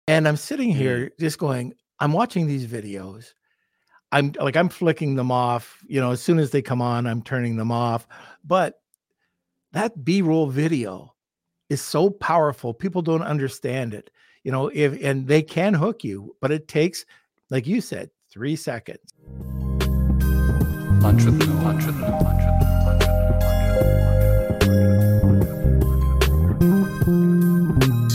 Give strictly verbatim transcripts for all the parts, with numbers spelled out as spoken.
And I'm sitting Mm. here just going, I'm watching these videos. I'm like, I'm flicking them off, you know, as soon as they come on, I'm turning them off. But that B-roll video is so powerful. People don't understand it, you know, if, and they can hook you, but it takes, like you said, three seconds. Lunch with Norm. Lunch with Norm. Lunch with Norm. Lunch with Norm.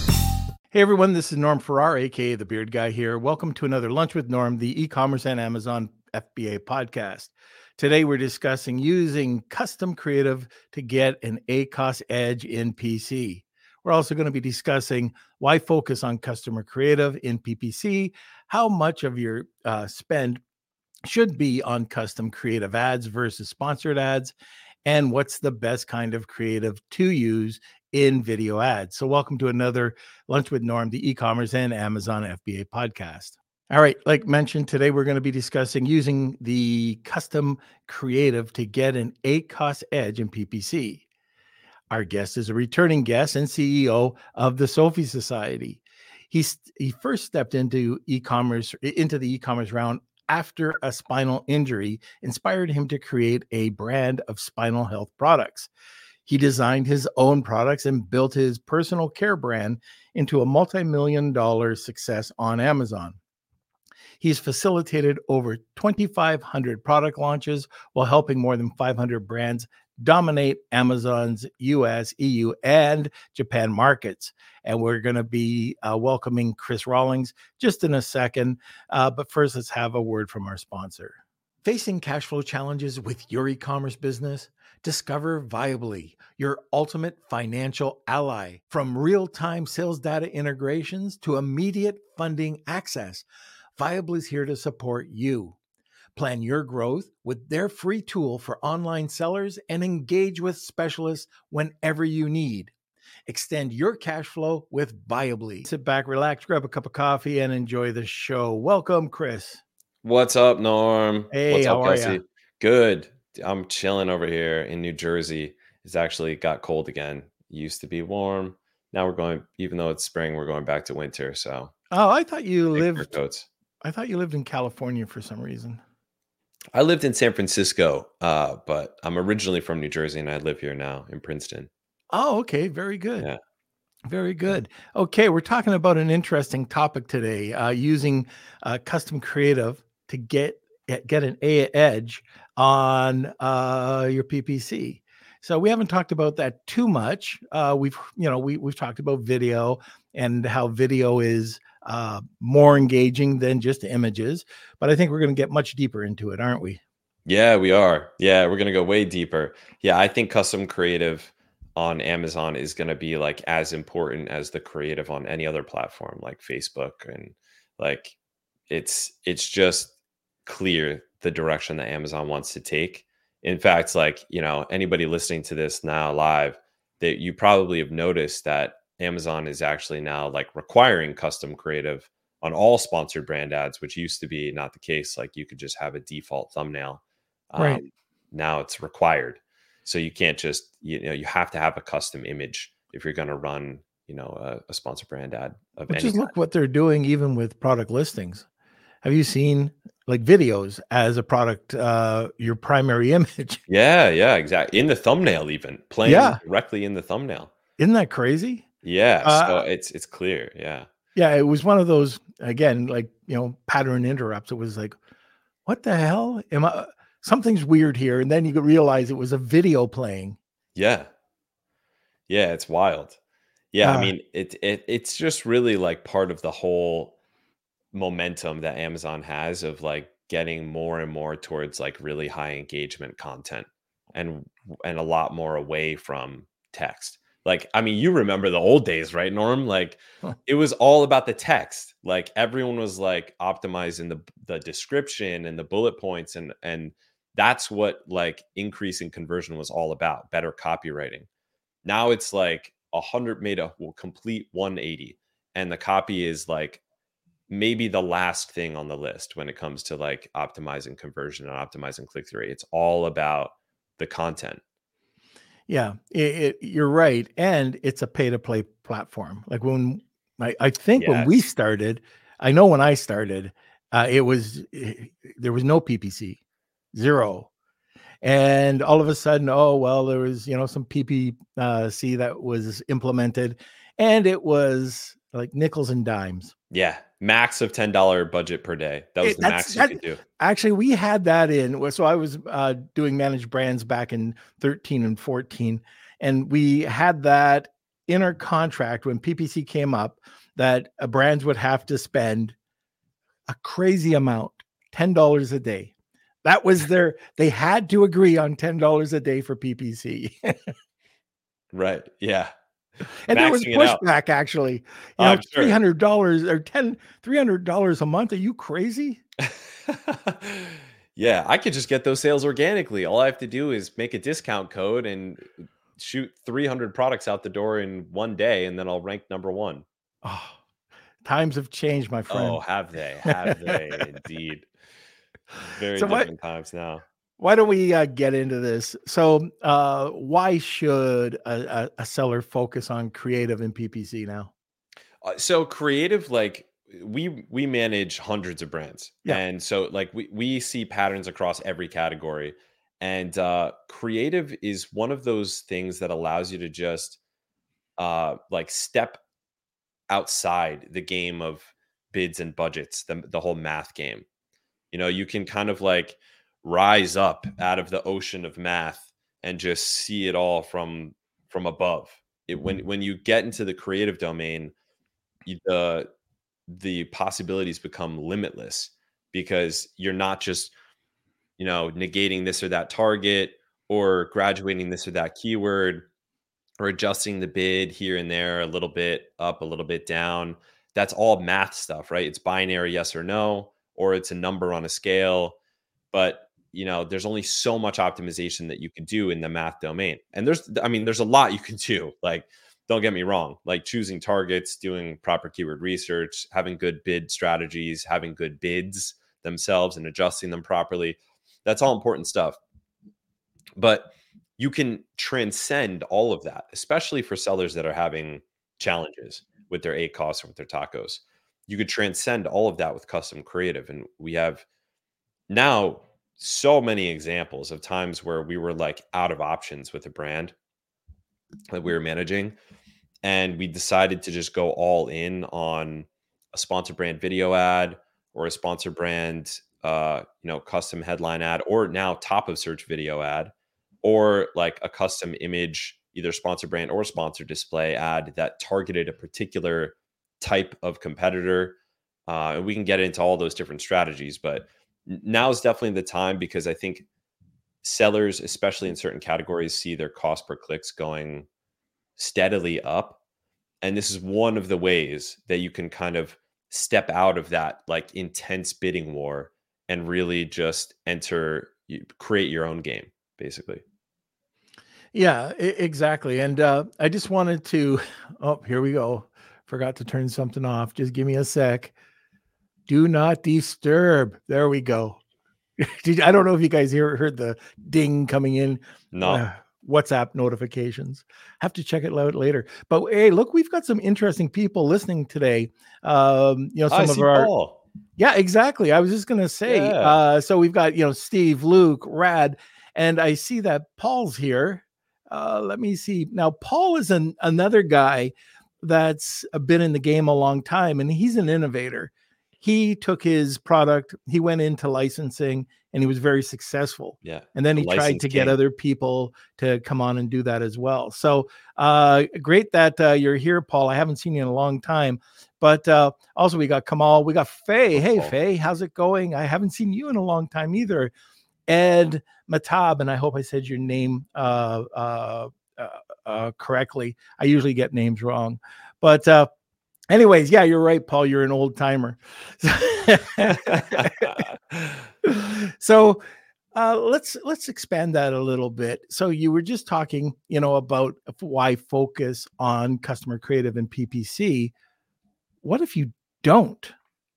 Hey everyone, this is Norm Farrar, aka the Beard Guy here. Welcome to another Lunch with Norm, the e-commerce and Amazon F B A podcast. Today we're discussing using custom creative to get an A C O S edge in P C. We're also going to be discussing why focus on customer creative in P P C, how much of your uh, spend should be on custom creative ads versus sponsored ads, and what's the best kind of creative to use in video ads. So welcome to another Lunch with Norm, the e-commerce and Amazon F B A podcast. All right, like mentioned, today we're going to be discussing using the custom creative to get an A C O S edge in P P C. Our guest is a returning guest and C E O of the Sophie Society. He's, he first stepped into e-commerce, into the e-commerce round after a spinal injury inspired him to create a brand of spinal health products. He designed his own products and built his personal care brand into a multi-million dollar success on Amazon. He's facilitated over twenty-five hundred product launches while helping more than five hundred brands dominate Amazon's U S, E U, and Japan markets. And we're going to be uh, welcoming Chris Rawlings just in a second. Uh, but first, let's have a word from our sponsor. Facing cash flow challenges with your e-commerce business? Discover Viably, your ultimate financial ally. From real-time sales data integrations to immediate funding access, Viably is here to support you. Plan your growth with their free tool for online sellers and engage with specialists whenever you need. Extend your cash flow with Viably. Sit back, relax, grab a cup of coffee, and enjoy the show. Welcome, Chris. What's up, Norm? Hey, What's up, how are Kelsey? you? Good. I'm chilling over here in New Jersey. It's actually got cold again. It used to be warm. Now we're going, even though it's spring, we're going back to winter. So, oh, I thought you lived. Coats. I thought you lived in California for some reason. I lived in San Francisco, uh, but I'm originally from New Jersey, and I live here now in Princeton. Oh, okay, very good. Yeah. Very good. Okay, we're talking about an interesting topic today, uh, using uh, custom creative to get get an A edge on uh, your P P C. So we haven't talked about that too much. Uh, we've you know we we've talked about video and how video is uh, more engaging than just images, but I think we're going to get much deeper into it, aren't we? Yeah, we are. Yeah, we're going to go way deeper. Yeah, I think custom creative on Amazon is going to be like as important as the creative on any other platform like Facebook, and like it's it's just clear the direction that Amazon wants to take. In fact, like, you know, anybody listening to this now live, that you probably have noticed that Amazon is actually now like requiring custom creative on all sponsored brand ads, which used to be not the case. Like you could just have a default thumbnail. Right. Um, now it's required. So you can't just, you know, you have to have a custom image if you're going to run, you know, a, a sponsor brand ad of But any just kind. look what they're doing even with product listings. Have you seen like videos as a product, uh, your primary image? Yeah, yeah, exactly. In the thumbnail, even playing Yeah. directly in the thumbnail. Isn't that crazy? Yeah. Uh, so it's it's clear. Yeah. Yeah, it was one of those, again, like, you know, pattern interrupts. It was like, what the hell? Am I something's weird here? And then you could realize it was a video playing. Yeah. Yeah, it's wild. Yeah, Uh, I mean, it it it's just really like part of the whole momentum that Amazon has of like getting more and more towards like really high engagement content and and a lot more away from text. Like, I mean, you remember the old days, right, Norm? Like Huh. it was all about the text. Like everyone was like optimizing the the description and the bullet points, and and that's what like increasing conversion was all about, better copywriting. Now it's like a hundred made a complete one eighty, and the copy is like maybe the last thing on the list when it comes to like optimizing conversion and optimizing click-through rate. It's all about the content. Yeah, it, it, you're right. And it's a pay to play platform. Like when I, I think when we Yes. started, I know when I started, uh, it was eh, there was no P P C, zero. And all of a sudden, oh well, there was you know some P P C that was implemented, and it was like nickels and dimes. Yeah. Max of ten dollars budget per day. That was It, the that's max you that. could do. Actually, we had that in. well, So I was uh, doing managed brands back in thirteen and fourteen, and we had that in our contract when P P C came up that uh, brands would have to spend a crazy amount, ten dollars a day. That was their. They had to agree on ten dollars a day for P P C, Right. Yeah. and there was Maxing it out. pushback. Actually, you Oh, know, I'm three sure. hundred dollars or ten, three hundred dollars a month. Are you crazy? Yeah, I could just get those sales organically. All I have to do is make a discount code and shoot three hundred products out the door in one day, and then I'll rank number one. Oh, times have changed, my friend. Oh, have they? Have they indeed? Very So what? different times now. Why don't we uh, get into this? So, uh, why should a, a, a seller focus on creative and P P C now? Uh, so creative, like we we manage hundreds of brands, Yeah. and so like we we see patterns across every category, and uh, creative is one of those things that allows you to just uh, like step outside the game of bids and budgets, the the whole math game. You know, you can kind of like rise up out of the ocean of math and just see it all from from above. It, when when you get into the creative domain, you, the the possibilities become limitless because you're not just, you know, negating this or that target or graduating this or that keyword or adjusting the bid here and there a little bit up, a little bit down. That's all math stuff, right? It's binary, yes or no, or it's a number on a scale. But, you know, there's only so much optimization that you can do in the math domain. And there's, I mean, there's a lot you can do. Like, don't get me wrong, like choosing targets, doing proper keyword research, having good bid strategies, having good bids themselves and adjusting them properly. That's all important stuff. But you can transcend all of that, especially for sellers that are having challenges with their A C O S or with their tacos. You could transcend all of that with custom creative. And we have now so many examples of times where we were like out of options with a brand that we were managing. And we decided to just go all in on a sponsor brand video ad or a sponsor brand, uh, you know, custom headline ad, or now top of search video ad, or like a custom image, either sponsor brand or sponsor display ad that targeted a particular type of competitor. Uh, and we can get into all those different strategies, but now is definitely the time because I think sellers, especially in certain categories, see their cost per clicks going steadily up. And this is one of the ways that you can kind of step out of that like intense bidding war and really just enter, create your own game, basically. Yeah, e- exactly. And uh, I just wanted to, oh, here we go. Forgot to turn something off. Just give me a sec. Do not disturb. There we go. Did, I don't know if you guys hear, heard the ding coming in. No. Uh, WhatsApp notifications. Have to check it out later. But hey, look, we've got some interesting people listening today. Um, you know, some I of see our Paul. Yeah, exactly. I was just gonna say. Yeah. Uh, so we've got you know Steve, Luke, Rad, and I see that Paul's here. Uh, let me see. Now, Paul is an, another guy that's been in the game a long time, and he's an innovator. He took his product, he went into licensing, and he was very successful. Yeah. And then The he tried license to get king. other people to come on and do that as well. So uh, great that uh, you're here, Paul. I haven't seen you in a long time. But uh, also we got Kamal, we got Faye. Hey, Paul. Faye, how's it going? I haven't seen you in a long time either. Ed Matab, and I hope I said your name uh, uh, uh, uh, correctly. I usually get names wrong. But uh, anyways, yeah, you're right, Paul. You're an old timer. So uh, let's let's expand that a little bit. So you were just talking, you know, about why focus on customer creative and P P C. What if you don't?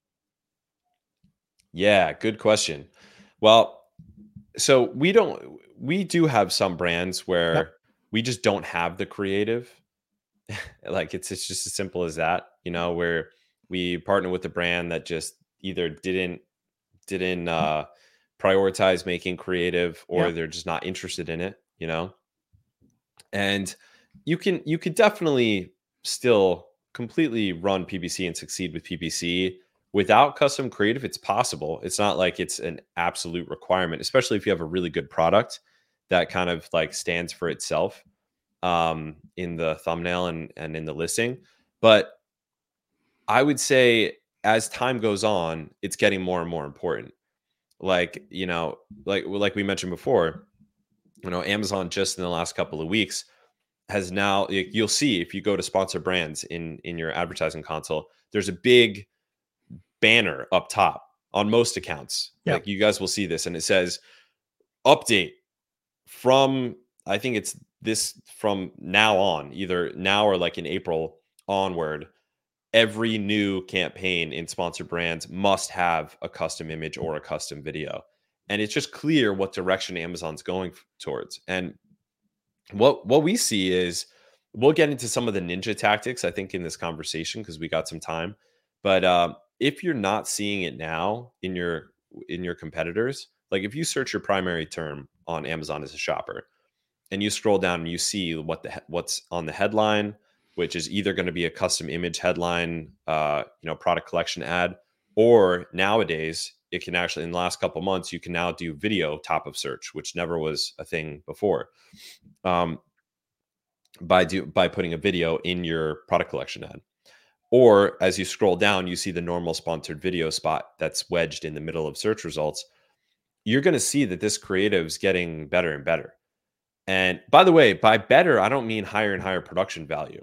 Yeah, good question. Well, so we don't, we do have some brands where Yep. we just don't have the creative. like it's it's just as simple as that, you know, where we partner with a brand that just either didn't didn't uh, prioritize making creative, or Yep. they're just not interested in it, you know. And you can you could definitely still completely run P P C and succeed with P P C without custom creative. It's possible. It's not like it's an absolute requirement, especially if you have a really good product that kind of like stands for itself um, in the thumbnail and and in the listing. But I would say as time goes on, it's getting more and more important. Like, you know, like like we mentioned before, you know, Amazon just in the last couple of weeks has now, y- you'll see if you go to sponsor brands in in your advertising console, there's a big banner up top on most accounts. Yep. Like you guys will see this, and it says update from, I think it's this from now on, either now or like in April onward. Every new campaign in sponsored brands must have a custom image or a custom video. And it's just clear what direction Amazon's going f- towards. And what what we see is, we'll get into some of the ninja tactics, I think, in this conversation because we got some time. But um, if you're not seeing it now in your in your competitors, like if you search your primary term on Amazon as a shopper and you scroll down and you see what the he- what's on the headline, which is either going to be a custom image headline, uh, you know, product collection ad, or nowadays it can actually, in the last couple months, you can now do video top of search, which never was a thing before. Um, by do by putting a video in your product collection ad. Or as you scroll down, you see the normal sponsored video spot that's wedged in the middle of search results. You're going to see that this creative is getting better and better. And by the way, by better, I don't mean higher and higher production value.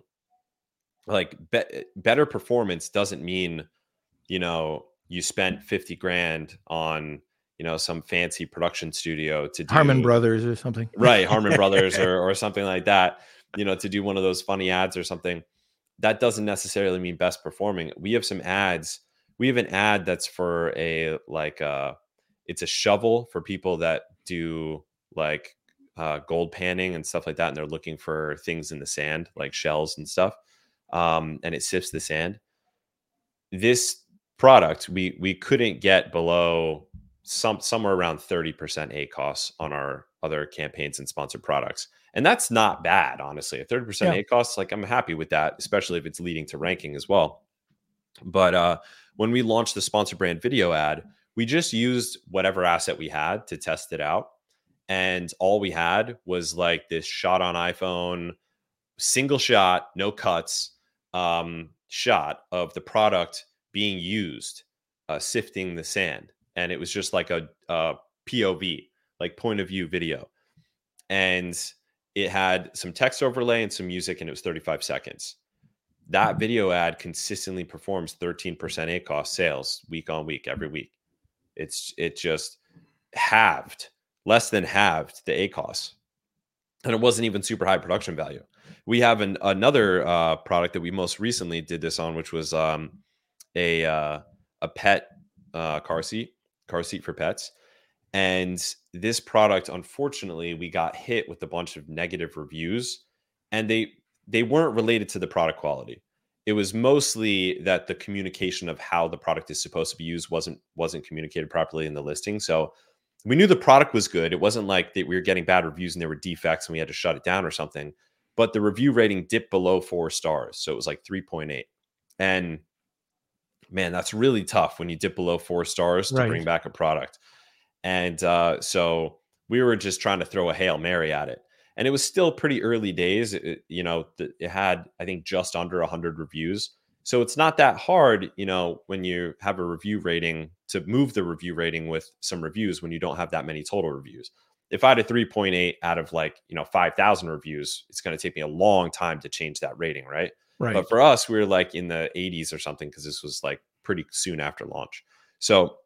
Like be- better performance doesn't mean, you know, you spent fifty grand on, you know, some fancy production studio to do Harmon Brothers or something. right, Harmon Brothers or or something like that, you know, to do one of those funny ads or something. That doesn't necessarily mean best performing. We have some ads. We have an ad that's for a like uh it's a shovel for people that do like uh gold panning and stuff like that, and they're looking for things in the sand, like shells and stuff. Um, and it sifts the sand. This product we we couldn't get below some somewhere around thirty percent A costs on our other campaigns and sponsored products. And that's not bad, honestly. A thirty percent Yeah. A costs, like I'm happy with that, especially if it's leading to ranking as well. But uh when we launched the sponsor brand video ad, we just used whatever asset we had to test it out. And all we had was like this shot on iPhone, single shot, no cuts, um, shot of the product being used, uh, sifting the sand. And it was just like a, a P O V, like point of view video. And it had some text overlay and some music, and it was thirty-five seconds. That video ad consistently performs thirteen percent A cost sales week on week, every week. It's it just halved, less than halved the A costs. And it wasn't even super high production value. We have an, another uh, product that we most recently did this on, which was um, a uh, a pet uh, car seat, car seat for pets. And this product, unfortunately, we got hit with a bunch of negative reviews, and they they weren't related to the product quality. It was mostly that the communication of how the product is supposed to be used wasn't wasn't communicated properly in the listing. So we knew the product was good. It wasn't like that we were getting bad reviews and there were defects and we had to shut it down or something. But the review rating dipped below four stars. So it was like three point eight. And man, that's really tough when you dip below four stars to Right. bring back a product. And uh, so we were just trying to throw a Hail Mary at it. And it was still pretty early days. It, you know, it had, I think, just under one hundred reviews. So it's not that hard, you know, when you have a review rating, to move the review rating with some reviews when you don't have that many total reviews. If I had a three point eight out of like, you know, five thousand reviews, it's going to take me a long time to change that rating, right? Right. But for us, we were like in the eighties or something, because this was like pretty soon after launch. So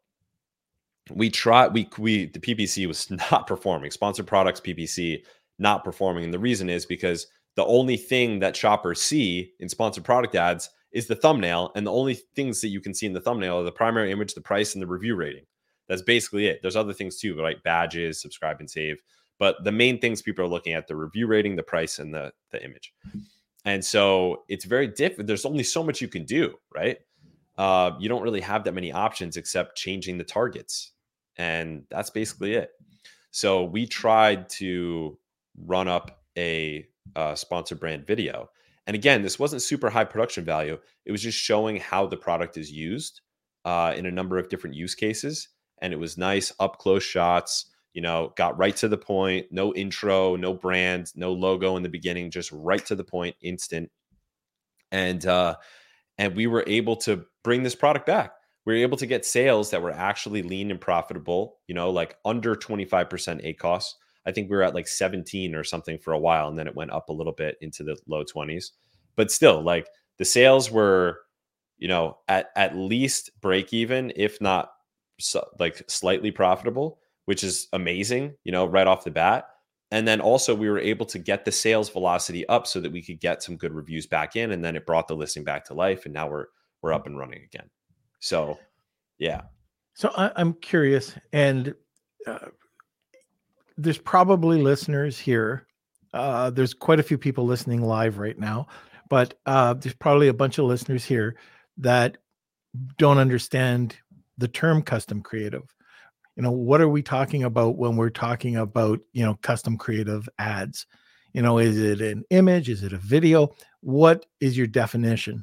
we tried, we, we, the P P C was not performing. Sponsored products, P P C, not performing. And the reason is because the only thing that shoppers see in sponsored product ads is the thumbnail. And the only things that you can see in the thumbnail are the primary image, the price, and the review rating. That's basically it. There's other things too, like badges, subscribe and save. But the main things people are looking at, the review rating, the price, and the, the image. And so it's very different. There's only so much you can do, right? Uh, you don't really have that many options except changing the targets. And that's basically it. So we tried to run up a uh, sponsored brand video. And again, this wasn't super high production value. It was just showing how the product is used uh, in a number of different use cases. And it was nice up close shots, you know, got right to the point, no intro, no brand, no logo in the beginning, just right to the point, instant. And, uh, and we were able to bring this product back. We were able to get sales that were actually lean and profitable, you know, like under twenty-five percent A C O S. I think we were at like seventeen or something for a while, and then it went up a little bit into the low twenties. But still, like the sales were, you know, at at least break even, if not so, like slightly profitable, which is amazing, you know, right off the bat. And then also we were able to get the sales velocity up so that we could get some good reviews back in, and then it brought the listing back to life, and now we're we're up and running again. So, yeah. So I, I'm curious, and uh, there's probably listeners here. Uh, there's quite a few people listening live right now, but uh, there's probably a bunch of listeners here that don't understand the term custom creative. You know, what are we talking about when we're talking about, you know, custom creative ads? You know, is it an image? Is it a video? What is your definition?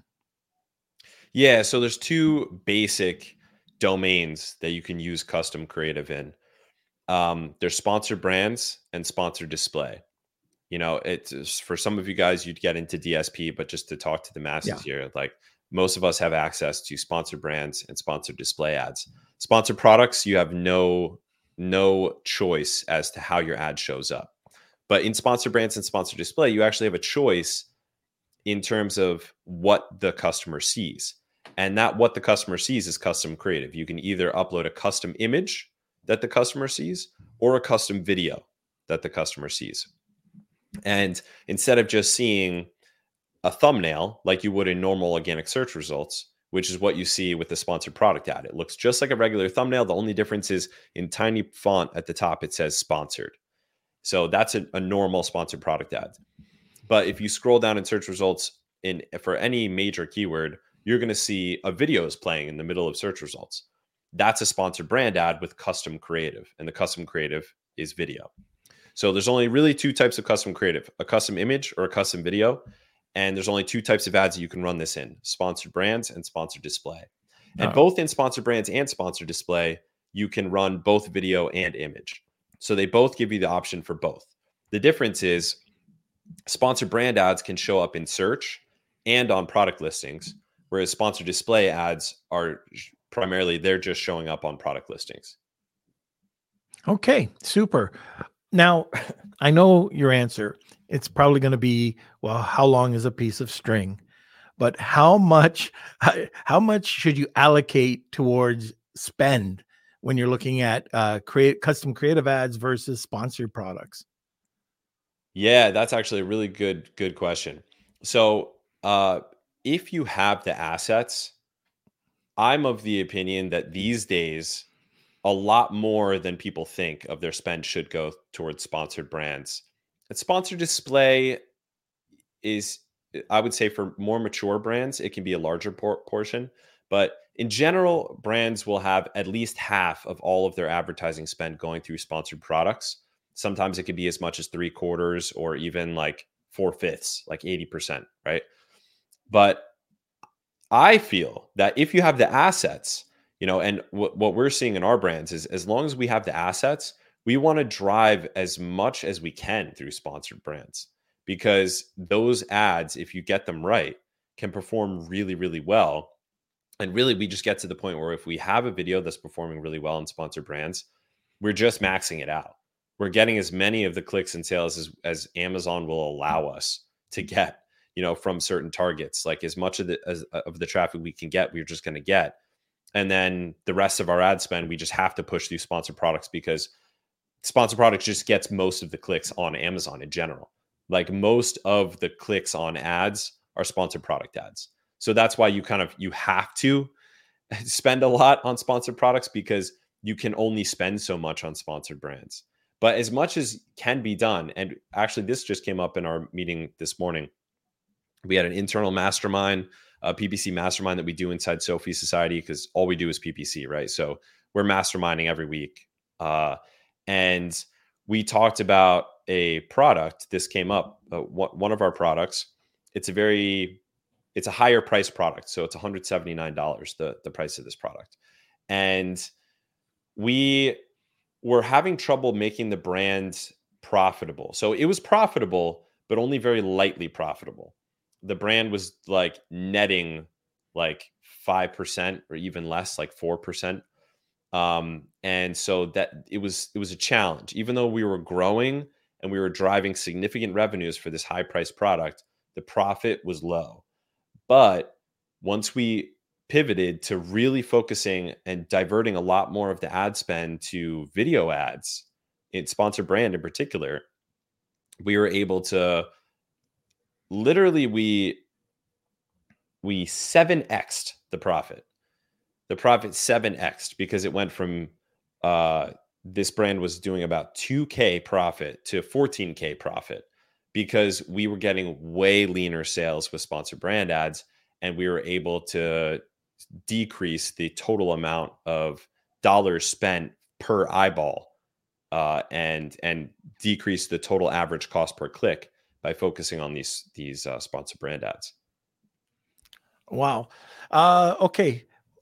Yeah, so there's two basic domains that you can use custom creative in. Um, there's sponsored brands and sponsored display. You know, it's for some of you guys, you'd get into D S P, but just to talk to the masses yeah. here, like most of us have access to sponsored brands and sponsored display ads. Sponsored products, you have no no choice as to how your ad shows up. But in sponsored brands and sponsored display, you actually have a choice in terms of what the customer sees. And that what the customer sees is custom creative. You can either upload a custom image that the customer sees or a custom video that the customer sees. And instead of just seeing a thumbnail like you would in normal organic search results, which is what you see with the sponsored product ad, it looks just like a regular thumbnail. The only difference is in tiny font at the top, it says sponsored. So that's a, a normal sponsored product ad. But if you scroll down in search results in for any major keyword, you're going to see a video is playing in the middle of search results. That's a sponsored brand ad with custom creative, and the custom creative is video. So there's only really two types of custom creative, a custom image or a custom video. And there's only two types of ads that you can run this in, sponsored brands and sponsored display. And oh. both in sponsored brands and sponsored display, you can run both video and image. So they both give you the option for both. The difference is sponsored brand ads can show up in search and on product listings, whereas sponsored display ads are primarily, they're just showing up on product listings. Okay, super. Now, I know your answer. It's probably going to be, well, how long is a piece of string? But how much, how much should you allocate towards spend when you're looking at uh, create custom creative ads versus sponsored products? Yeah, that's actually a really good, good question. So uh, if you have the assets, I'm of the opinion that these days, a lot more than people think of their spend should go towards sponsored brands. And sponsored display is, I would say, for more mature brands, it can be a larger por- portion. But in general, brands will have at least half of all of their advertising spend going through sponsored products. Sometimes it could be as much as three quarters or even like four fifths, like eighty percent, right? But I feel that if you have the assets, you know, and w- what we're seeing in our brands is as long as we have the assets, we want to drive as much as we can through sponsored brands, because those ads, if you get them right, can perform really, really well. And really, we just get to the point where if we have a video that's performing really well in sponsored brands, we're just maxing it out. We're getting as many of the clicks and sales as, as Amazon will allow us to get, you know, from certain targets. Like as much of the as, of the traffic we can get, we're just going to get. And then the rest of our ad spend, we just have to push through sponsored products, because sponsored products just gets most of the clicks on Amazon in general. Like most of the clicks on ads are sponsored product ads. So that's why you kind of, you have to spend a lot on sponsored products, because you can only spend so much on sponsored brands. But as much as can be done, and actually this just came up in our meeting this morning, We had an internal mastermind, a P P C mastermind that we do inside Sophie Society, because all we do is P P C, right? So we're masterminding every week. Uh, and we talked about a product. This came up, uh, one of our products. It's a very, it's a higher price product. So it's one hundred seventy-nine dollars, the, the price of this product. And we were having trouble making the brand profitable. So it was profitable, but only very lightly profitable. The brand was like netting like five percent or even less, like four percent. Um, and so that it was, it was a challenge, even though we were growing and we were driving significant revenues for this high priced product, the profit was low. But once we pivoted to really focusing and diverting a lot more of the ad spend to video ads, in sponsored brand in particular, we were able to literally, we, we seven X'd the profit. The profit seven X'd because it went from, uh, this brand was doing about two K profit to fourteen K profit, because we were getting way leaner sales with sponsored brand ads, and we were able to decrease the total amount of dollars spent per eyeball, uh, and and decrease the total average cost per click by focusing on these these uh, sponsored brand ads. Wow. Uh, okay.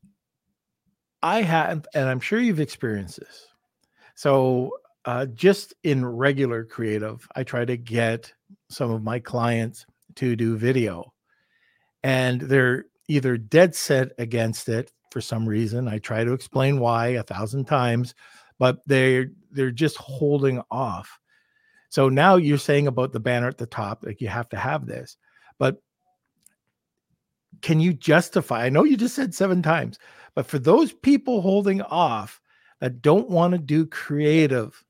I have, and I'm sure you've experienced this. So uh, just in regular creative, I try to get some of my clients to do video, and they're either dead set against it for some reason. I try to explain why a thousand times, but they're they're just holding off. So now you're saying about the banner at the top, like you have to have this, but can you justify? I know you just said seven times, but for those people holding off that don't want to do creative,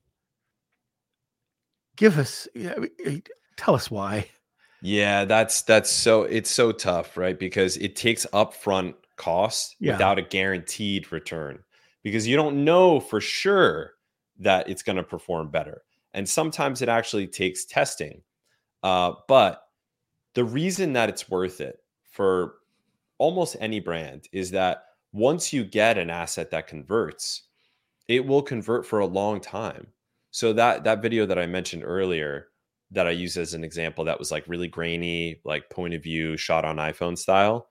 give us, tell us why. Yeah, that's that's so it's so tough, right? Because it takes upfront costs Yeah. without a guaranteed return, because you don't know for sure that it's going to perform better. And sometimes it actually takes testing. Uh, but the reason that it's worth it for almost any brand is that once you get an asset that converts, it will convert for a long time. So that that video that I mentioned earlier, that I use as an example, that was like really grainy, like point of view shot on iPhone style.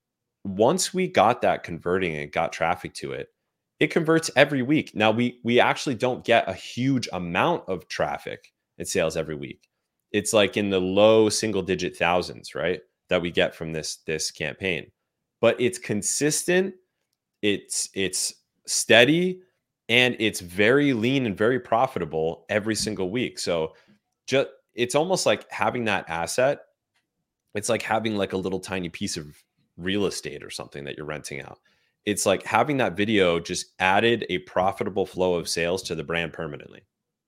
Once we got that converting and got traffic to it, it converts every week. Now we we actually don't get a huge amount of traffic and sales every week. It's like in the low single digit thousands, right? That we get from this this campaign. But it's consistent, it's it's steady, and it's very lean and very profitable every single week. So just it's almost like having that asset. It's like having like a little tiny piece of real estate or something that you're renting out. It's like having that video just added a profitable flow of sales to the brand permanently.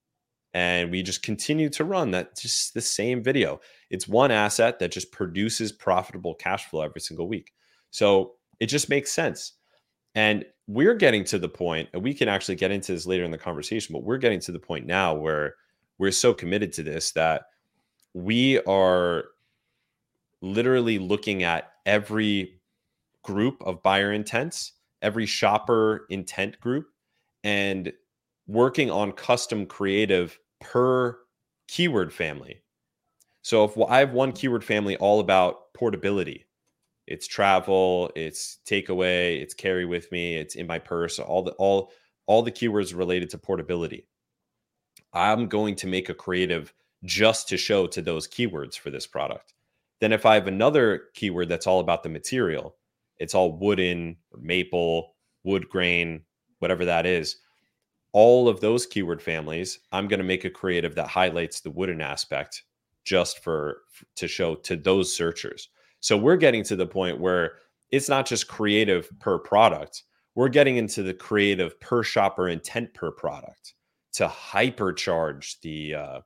And we just continue to run that, just the same video. It's one asset that just produces profitable cash flow every single week. So it just makes sense. And we're getting to the point, and we can actually get into this later in the conversation, but we're getting to the point now where we're so committed to this that we are literally looking at every group of buyer intents, every shopper intent group, and working on custom creative per keyword family. So if I have one keyword family all about portability, it's travel, it's takeaway, it's carry with me, it's in my purse, all the all all the keywords related to portability, I'm going to make a creative just to show to those keywords for this product. Then if I have another keyword that's all about the material, it's all wooden, or maple, wood grain, whatever that is, all of those keyword families, I'm going to make a creative that highlights the wooden aspect just for to show to those searchers. So we're getting to the point where it's not just creative per product. We're getting into the creative per shopper intent per product to hypercharge the uh,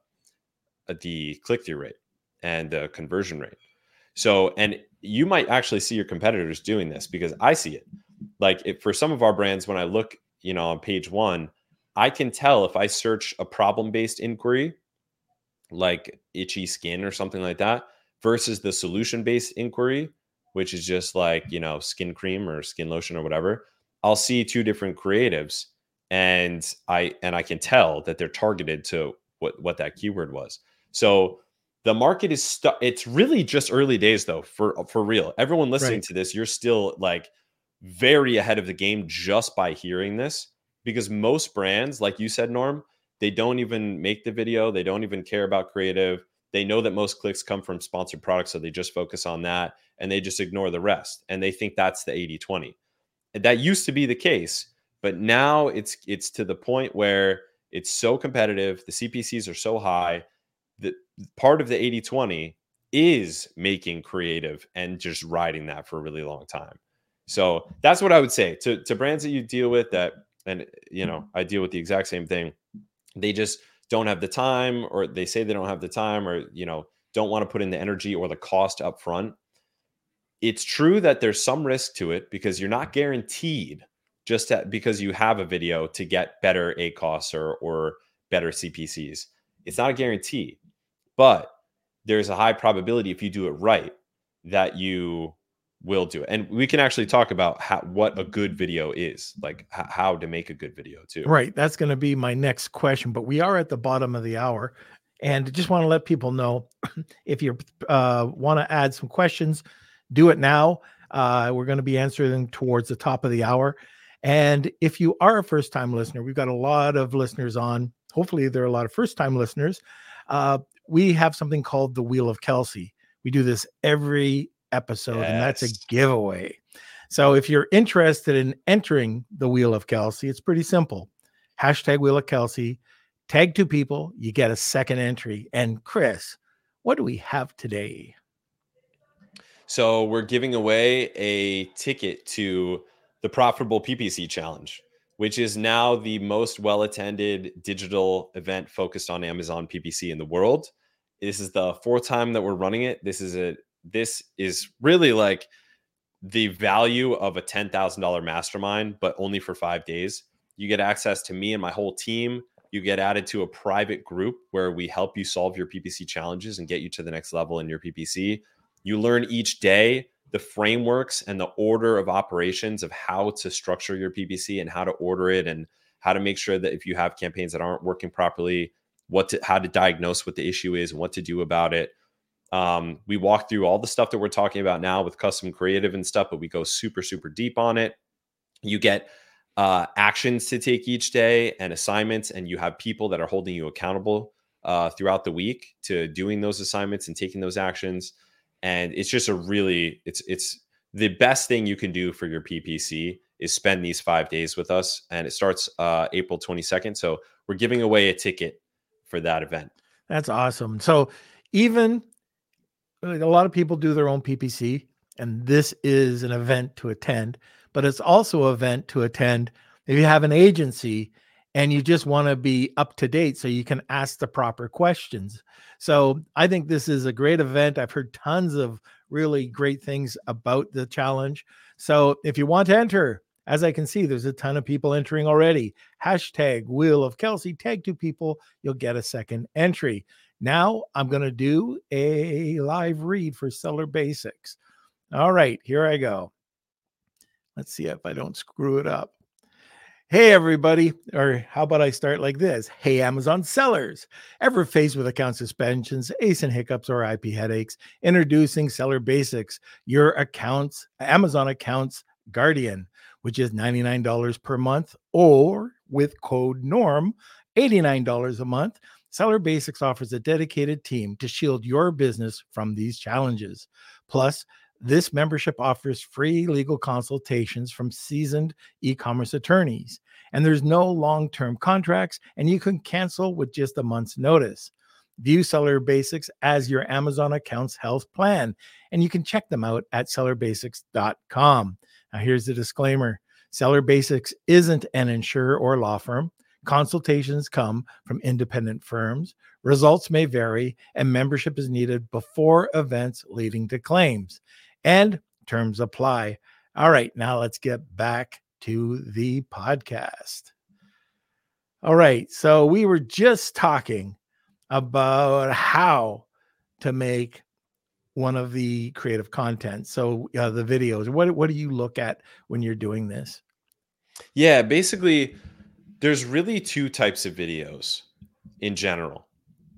the click-through rate and the conversion rate. So, and you might actually see your competitors doing this, because I see it. Like if, for some of our brands, when I look, you know, on page one, I can tell if I search a problem-based inquiry, like itchy skin or something like that, versus the solution-based inquiry, which is just like, you know, skin cream or skin lotion or whatever, I'll see two different creatives and I and I can tell that they're targeted to what what that keyword was. So the market is stu- it's really just early days though, for for real. Everyone listening Right. to this, you're still like very ahead of the game just by hearing this, because most brands, like you said, Norm, they don't even make the video, they don't even care about creative. They know that most clicks come from sponsored products, so they just focus on that and they just ignore the rest, and they think that's the eighty twenty. That used to be the case, but now it's it's to the point where it's so competitive, the C P Cs are so high that part of the eighty twenty is making creative and just riding that for a really long time. So that's what I would say to, to brands that you deal with that, and you know, I deal with the exact same thing. They just don't have the time, or they say they don't have the time, or, you know, don't want to put in the energy or the cost up front. It's true that there's some risk to it because you're not guaranteed just to, because you have a video to get better A COS or, or better C P Cs. It's not a guarantee, but there's a high probability if you do it right that you will do it. And we can actually talk about how, what a good video is, like h- how to make a good video too. Right. That's going to be my next question, but we are at the bottom of the hour, and just want to let people know if you uh, want to add some questions, do it now. Uh, we're going to be answering them towards the top of the hour. And if you are a first time listener, we've got a lot of listeners on. Hopefully, there are a lot of first time listeners. Uh, we have something called the Wheel of Kelsey. We do this every episode, yes. And that's a giveaway. So if you're interested in entering the Wheel of Kelsey, it's pretty simple. Hashtag Wheel of Kelsey, tag two people, you get a second entry. And Chris, what do we have today? So we're giving away a ticket to the Profitable P P C Challenge, which is now the most well-attended digital event focused on Amazon P P C in the world. This is the fourth time that we're running it. This is a this is really like the value of a ten thousand dollars mastermind, but only for five days. You get access to me and my whole team. You get added to a private group where we help you solve your P P C challenges and get you to the next level in your P P C. You learn each day the frameworks and the order of operations of how to structure your P P C and how to order it, and how to make sure that if you have campaigns that aren't working properly, what to, how to diagnose what the issue is and what to do about it. Um, we walk through all the stuff that we're talking about now with custom creative and stuff, but we go super, super deep on it. You get uh, actions to take each day and assignments, and you have people that are holding you accountable uh, throughout the week to doing those assignments and taking those actions. And it's just a really, it's it's the best thing you can do for your P P C is spend these five days with us. And it starts uh, April twenty-second. So we're giving away a ticket for that event. That's awesome. So even a lot of people do their own P P C, and this is an event to attend, but it's also an event to attend if you have an agency and you just want to be up to date so you can ask the proper questions. So I think this is a great event. I've heard tons of really great things about the challenge. So if you want to enter, as I can see, there's a ton of people entering already. Hashtag Wheel of Kelsey, tag two people, you'll get a second entry. Now I'm going to do a live read for Seller Basics. All right, here I go. Let's see if I don't screw it up. Hey, everybody. Or how about I start like this? Hey, Amazon sellers. Ever faced with account suspensions, A S I N hiccups, or I P headaches? Introducing Seller Basics, your accounts, Amazon accounts guardian, which is ninety-nine dollars per month, or with code NORM, eighty-nine dollars a month. Seller Basics offers a dedicated team to shield your business from these challenges. Plus, this membership offers free legal consultations from seasoned e-commerce attorneys. And there's no long-term contracts, and you can cancel with just a month's notice. View Seller Basics as your Amazon account's health plan, and you can check them out at seller basics dot com. Now, here's the disclaimer. Seller Basics isn't an insurer or law firm. Consultations come from independent firms. Results may vary, and membership is needed before events leading to claims. And terms apply. All right, now let's get back to the podcast. All right, so we were just talking about how to make one of the creative content. So uh, the videos, what, what do you look at when you're doing this? Yeah, basically, there's really two types of videos in general.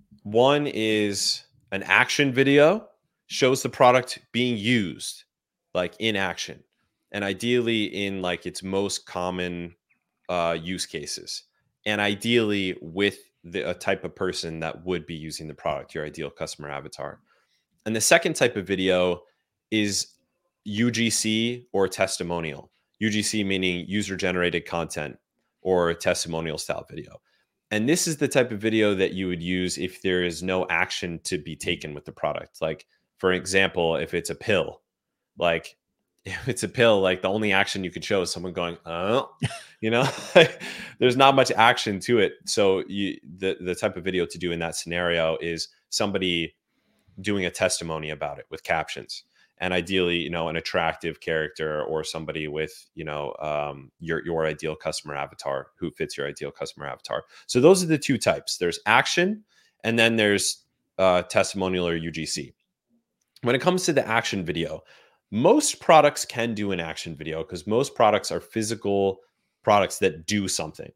One is an action video, shows the product being used, like in action, and ideally in like its most common uh, use cases, and ideally with the a type of person that would be using the product, your ideal customer avatar. And the second type of video is U G C or testimonial. U G C meaning user generated content or testimonial style video. And this is the type of video that you would use if there is no action to be taken with the product. Like, for example, if it's a pill, like if it's a pill, like the only action you could show is someone going, oh, you know, there's not much action to it. So you, the, the type of video to do in that scenario is somebody doing a testimony about it with captions, and ideally, you know, an attractive character or somebody with, you know, um, your, your ideal customer avatar who fits your ideal customer avatar. So those are the two types. There's action, and then there's uh, testimonial or U G C. When it comes to the action video, most products can do an action video because most products are physical products that do something.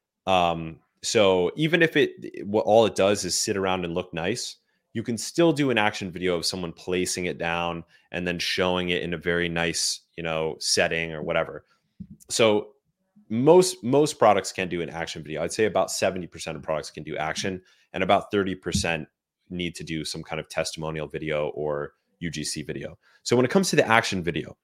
Um, so even if it, what all it does is sit around and look nice, you can still do an action video of someone placing it down and then showing it in a very nice, you know, setting or whatever. So most most products can do an action video. I'd say about seventy percent of products can do action, and about thirty percent need to do some kind of testimonial video or U G C video. So when it comes to the action video,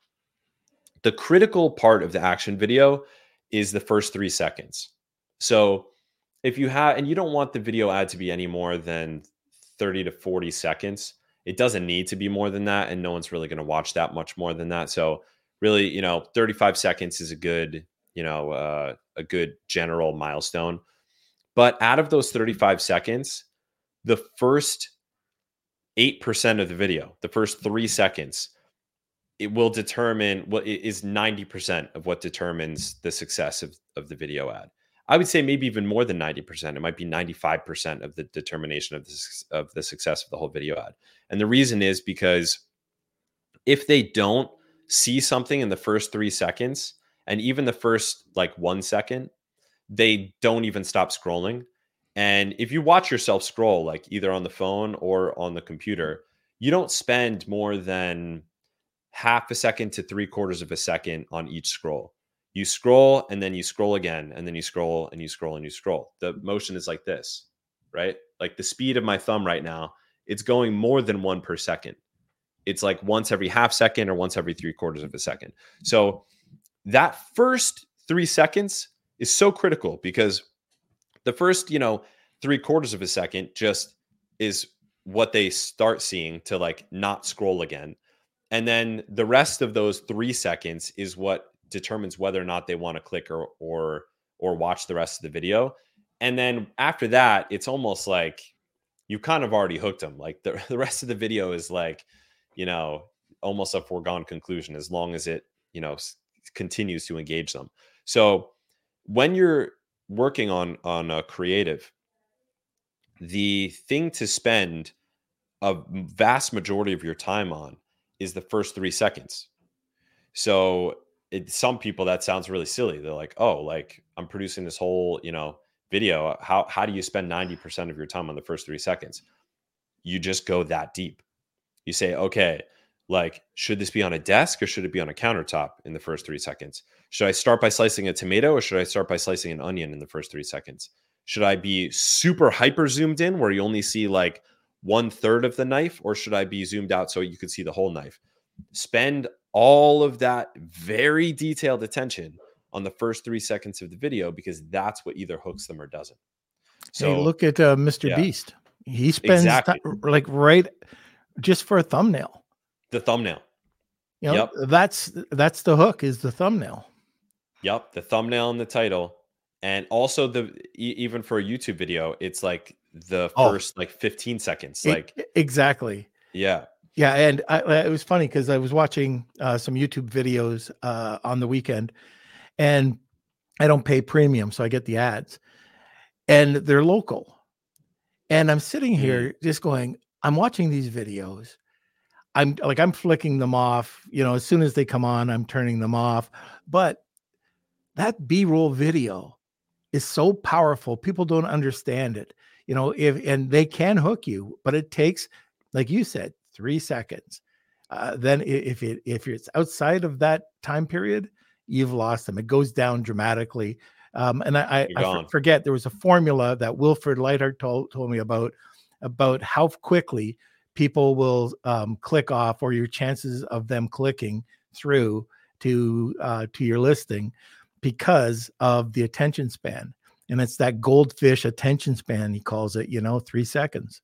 the critical part of the action video is the first three seconds. So if you have, and you don't want the video ad to be any more than thirty to forty seconds. It doesn't need to be more than that, and no one's really going to watch that much more than that. So really, you know, thirty-five seconds is a good, you know, uh, a good general milestone. But out of those thirty-five seconds, the first eight percent of the video, the first three seconds, it will determine what is ninety percent of what determines the success of, of the video ad. I would say maybe even more than ninety percent. It might be ninety-five percent of the determination of the, of the success of the whole video ad. And the reason is because if they don't see something in the first three seconds, and even the first like one second, they don't even stop scrolling. And if you watch yourself scroll, like either on the phone or on the computer, you don't spend more than half a second to three quarters of a second on each scroll. You scroll and then you scroll again, and then you scroll and you scroll and you scroll. The motion is like this, right? Like the speed of my thumb right now, it's going more than one per second. It's like once every half second or once every three quarters of a second. So that first three seconds is so critical, because the first, you know, three quarters of a second just is what they start seeing to like not scroll again. And then the rest of those three seconds is what determines whether or not they want to click or or or watch the rest of the video. And then after that, it's almost like you kind of already hooked them. Like the, the rest of the video is like, you know, almost a foregone conclusion as long as it, you know, s- continues to engage them. So when you're working on on a creative, the thing to spend a vast majority of your time on is the first three seconds. So it, some people, that sounds really silly. They're like, oh, like I'm producing this whole, you know, video. How, how do you spend ninety percent of your time on the first three seconds? You just go that deep. You say, okay, like, should this be on a desk or should it be on a countertop in the first three seconds? Should I start by slicing a tomato or should I start by slicing an onion in the first three seconds? Should I be super hyper zoomed in where you only see like one third of the knife, or should I be zoomed out so you could see the whole knife? Spend all of that very detailed attention on the first three seconds of the video, because that's what either hooks them or doesn't. So hey, look at uh, Mister yeah. Beast. He spends exactly. th- like right just for a thumbnail. The thumbnail. You know, yep. that's that's the hook, is the thumbnail. Yep, the thumbnail and the title. And also the e- even for a YouTube video, it's like the first oh, like fifteen seconds. Like it, exactly. Yeah. Yeah, and I, it was funny because I was watching uh, some YouTube videos uh, on the weekend, and I don't pay premium, so I get the ads, and they're local. And I'm sitting here mm. just going, I'm watching these videos. I'm like, I'm flicking them off, you know, as soon as they come on, I'm turning them off. But that B-roll video is so powerful. People don't understand it, you know, if, and they can hook you, but it takes, like you said, three seconds. Uh, then i- if it, if it's outside of that time period, you've lost them. It goes down dramatically. Um, and I, I, You're I gone. for- forget there was a formula that Wilfred Lightheart told, told me about, about how quickly people will um, click off, or your chances of them clicking through to uh, to your listing, because of the attention span. And it's that goldfish attention span, he calls it, you know, three seconds.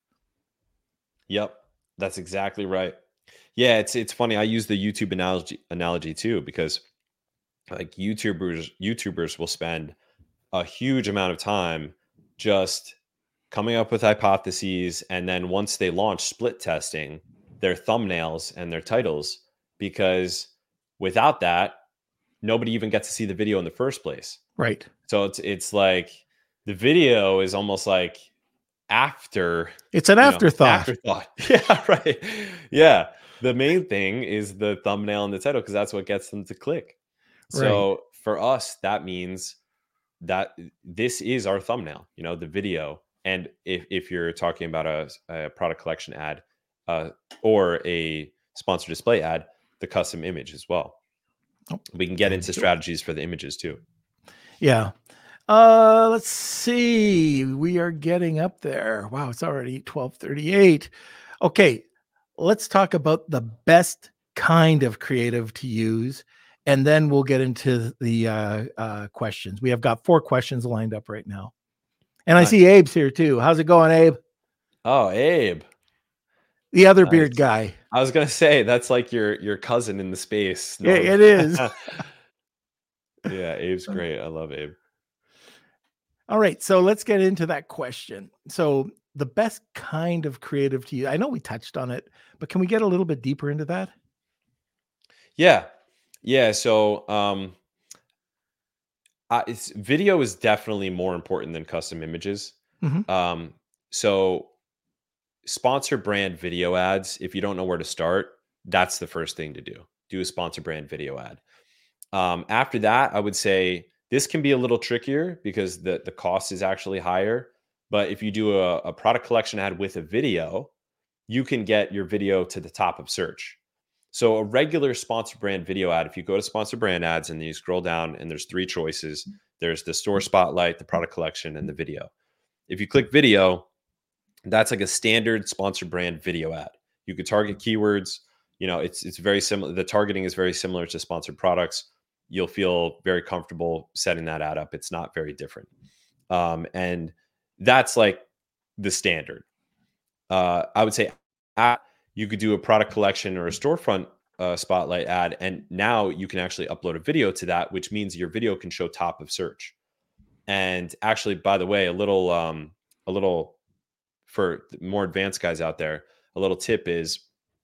Yep, that's exactly right. Yeah, it's it's funny. I use the YouTube analogy analogy too, because like YouTubers YouTubers will spend a huge amount of time just coming up with hypotheses, and then once they launch, split testing their thumbnails and their titles, because without that, nobody even gets to see the video in the first place. Right. So it's it's like the video is almost like after, It's an you know, afterthought. afterthought. Yeah, right. Yeah. The main thing is the thumbnail and the title, because that's what gets them to click. So Right. for us, that means that this is our thumbnail, you know, the video. And if, if you're talking about a, a product collection ad uh, or a sponsored display ad, the custom image as well. Oh, We can get thank into you. strategies for the images too. Yeah. Uh, let's see. We are getting up there. Wow, it's already twelve thirty-eight. Okay, let's talk about the best kind of creative to use, and then we'll get into the uh, uh, questions. We have got four questions lined up right now. And I Nice. see Abe's here too. How's it going, Abe? Oh, Abe. The other Nice. beard guy. I was gonna say that's like your your cousin in the space. Yeah, Norm. it is. Yeah, Abe's great. I love Abe. All right, so let's get into that question. So the best kind of creative to use. I know we touched on it, but can we get a little bit deeper into that? Yeah, yeah. So, um, uh, it's video is definitely more important than custom images. Mhm. Um, so, sponsor brand video ads. If you don't know where to start, that's the first thing to do. Do a sponsor brand video ad. Um, after that, I would say this can be a little trickier because the the cost is actually higher. But if you do a, a product collection ad with a video, you can get your video to the top of search. So a regular sponsor brand video ad, if you go to sponsor brand ads and then you scroll down and there's three choices, there's the store spotlight, the product collection, and the video. If you click video, that's like a standard sponsor brand video ad. You could target keywords. You know, it's it's very similar. The targeting is very similar to sponsored products. You'll feel very comfortable setting that ad up. It's not very different. Um, and that's like the standard. Uh, I would say at, you could do a product collection or a storefront uh, spotlight ad, and now you can actually upload a video to that, which means your video can show top of search. And actually, by the way, a little, um, a little for more advanced guys out there, a little tip is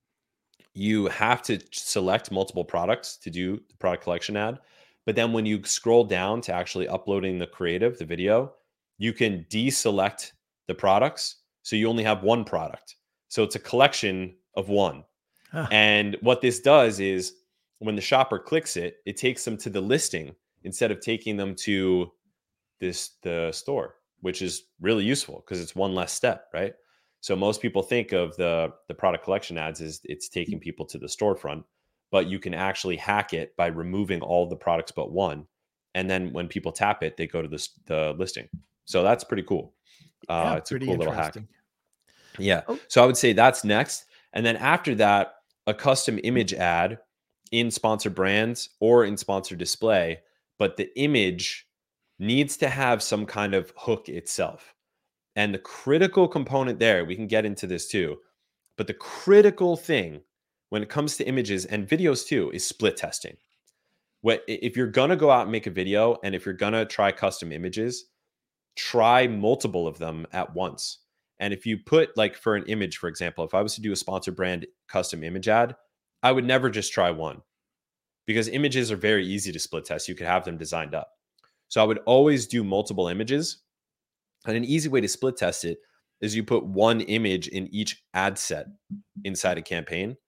you have to select multiple products to do the product collection ad. But then when you scroll down to actually uploading the creative, the video, you can deselect the products. So you only have one product. So it's a collection of one. Ah, And what this does is when the shopper clicks it, it takes them to the listing instead of taking them to this the store, which is really useful because it's one less step, right? So most people think of the the product collection ads as it's taking people to the storefront, but you can actually hack it by removing all the products but one. And then when people tap it, they go to the, s- the listing. So that's pretty cool. Uh, yeah, it's a pretty cool little hack. interesting. Yeah. Oh, So I would say that's next. And then after that, a custom image ad in sponsor brands or in sponsor display, but the image needs to have some kind of hook itself. And the critical component there, we can get into this too, but the critical thing when it comes to images and videos too is split testing. What if you're going to go out and make a video, and if you're going to try custom images, try multiple of them at once. And if you put like for an image, for example, if I was to do a sponsor brand custom image ad, I would never just try one because images are very easy to split test. You could have them designed up. So I would always do multiple images. And an easy way to split test it is you put one image in each ad set inside a campaign.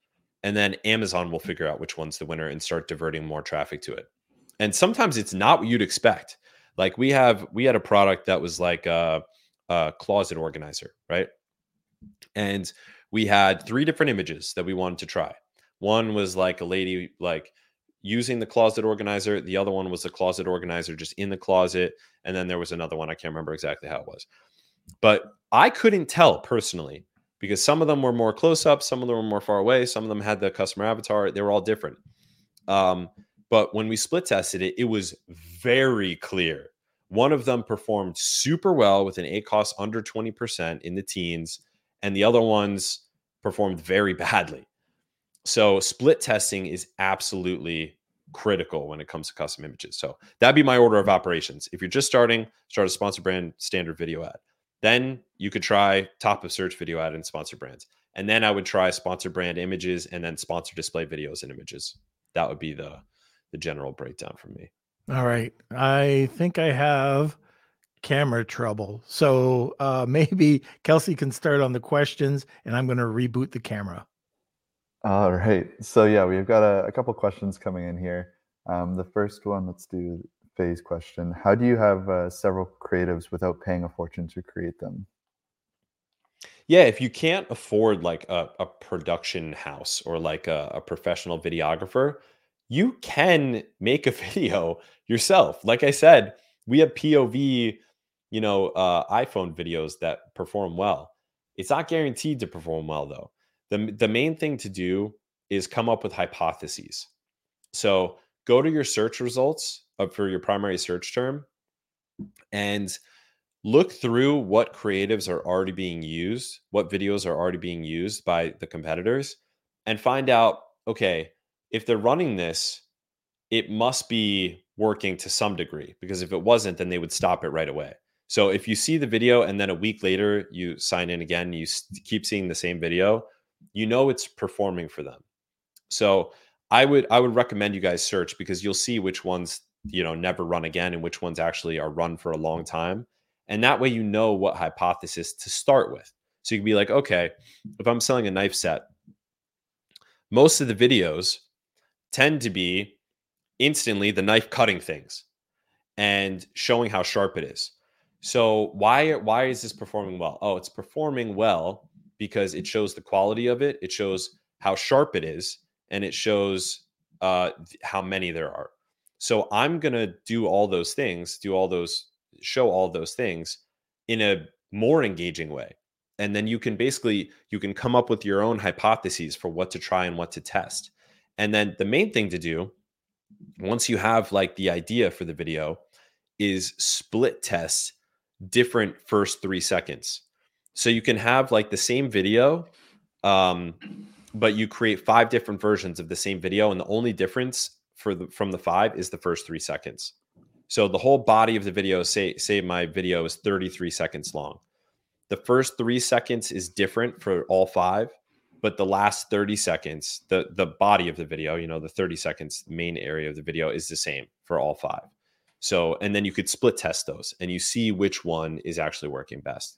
and then Amazon will figure out which one's the winner and start diverting more traffic to it. And sometimes it's not what you'd expect. Like we have, we had a product that was like a, a closet organizer, right? And we had three different images that we wanted to try. One was like a lady like using the closet organizer. The other one was the closet organizer just in the closet. And then there was another one. I can't remember exactly how it was. But I couldn't tell personally because some of them were more close up, some of them were more far away, some of them had the customer avatar. They were all different. Um, but when we split tested it, it was very clear. One of them performed super well with an A C O S under twenty percent in the teens, and the other ones performed very badly. So split testing is absolutely critical when it comes to custom images. So that'd be my order of operations. If you're just starting, start a sponsor brand standard video ad. Then you could try top of search video ad and sponsor brands. And then I would try sponsor brand images and then sponsor display videos and images. That would be the, the general breakdown for me. All right. I think I have camera trouble. So uh, maybe Kelsey can start on the questions and I'm going to reboot the camera. All right. So yeah, we've got a, a couple questions coming in here. Um, the first one, let's do Faye's question. How do you have uh, several creatives without paying a fortune to create them? Yeah, if you can't afford like a, a production house or like a, a professional videographer, you can make a video yourself. Like I said, we have P O V, you know, uh, iPhone videos that perform well. It's not guaranteed to perform well though. The, the main thing to do is come up with hypotheses. So go to your search results for your primary search term and look through what creatives are already being used, what videos are already being used by the competitors, and find out, okay, if they're running this, it must be working to some degree, because if it wasn't, then they would stop it right away. So if you see the video and then a week later you sign in again, you keep seeing the same video, you know it's performing for them. So I would I would recommend you guys search, because you'll see which ones, you know, never run again and which ones actually are run for a long time. And that way you know what hypothesis to start with. So you can be like, okay, if I'm selling a knife set, most of the videos tend to be instantly the knife cutting things and showing how sharp it is. So why why is this performing well? Oh, it's performing well because it shows the quality of it. It shows how sharp it is, and it shows uh, how many there are. So I'm going to do all those things, do all those, show all those things in a more engaging way. And then you can basically, you can come up with your own hypotheses for what to try and what to test. And then the main thing to do, once you have like the idea for the video, is split test different first three seconds. So you can have like the same video, um, but you create five different versions of the same video. And the only difference for the, from the five is the first three seconds. So the whole body of the video, say, say my video is thirty-three seconds long. The first three seconds is different for all five, but the last thirty seconds, the, the body of the video, you know, the thirty seconds, the main area of the video is the same for all five. So, and then you could split test those and you see which one is actually working best.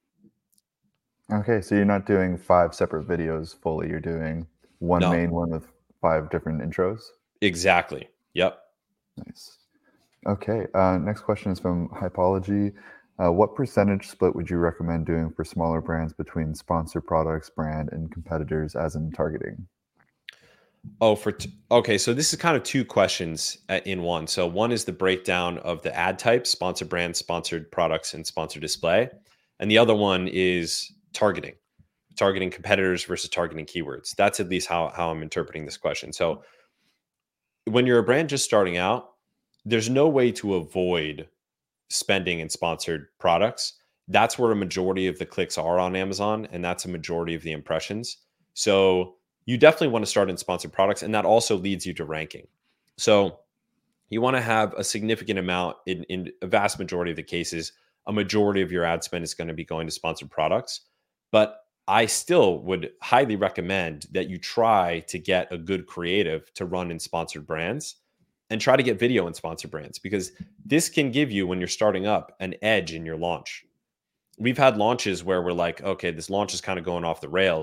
Okay, so you're not doing five separate videos fully. You're doing one No. main one with five different intros? Exactly. Yep. Nice. Okay, uh, next question is from Hypology. Uh, what percentage split would you recommend doing for smaller brands between sponsored products, brand, and competitors, as in targeting? Oh, for t- okay. So this is kind of two questions uh, in one. So one is the breakdown of the ad types: sponsored brands, sponsored products, and sponsored display. And the other one is targeting, targeting competitors versus targeting keywords. That's at least how, how I'm interpreting this question. So when you're a brand just starting out, there's no way to avoid spending in sponsored products. That's where a majority of the clicks are on Amazon, and that's a majority of the impressions. So you definitely want to start in sponsored products, and that also leads you to ranking. So you want to have a significant amount, in, in a vast majority of the cases, a majority of your ad spend is going to be going to sponsored products. But I still would highly recommend that you try to get a good creative to run in sponsored brands, and try to get video in sponsored brands, because this can give you, when you're starting up, an edge in your launch. We've had launches where we're like, okay, this launch is kind of going off the rails.